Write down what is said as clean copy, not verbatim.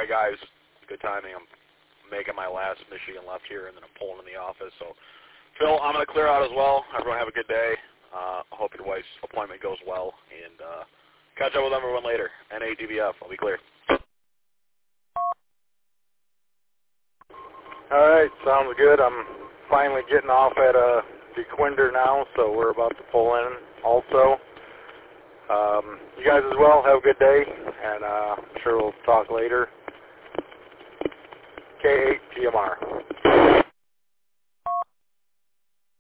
right, guys. Good timing. I'm making my last Michigan left here, and then I'm pulling in the office. So, Phil, I'm going to clear out as well. Everyone have a good day. I hope your wife's appointment goes well, and catch up with everyone later. NADBF, I'll be clear. All right, sounds good. I'm finally getting off at DeQuinder now, so we're about to pull in also. You guys as well, have a good day, and I'm sure we'll talk later. K8 GMR.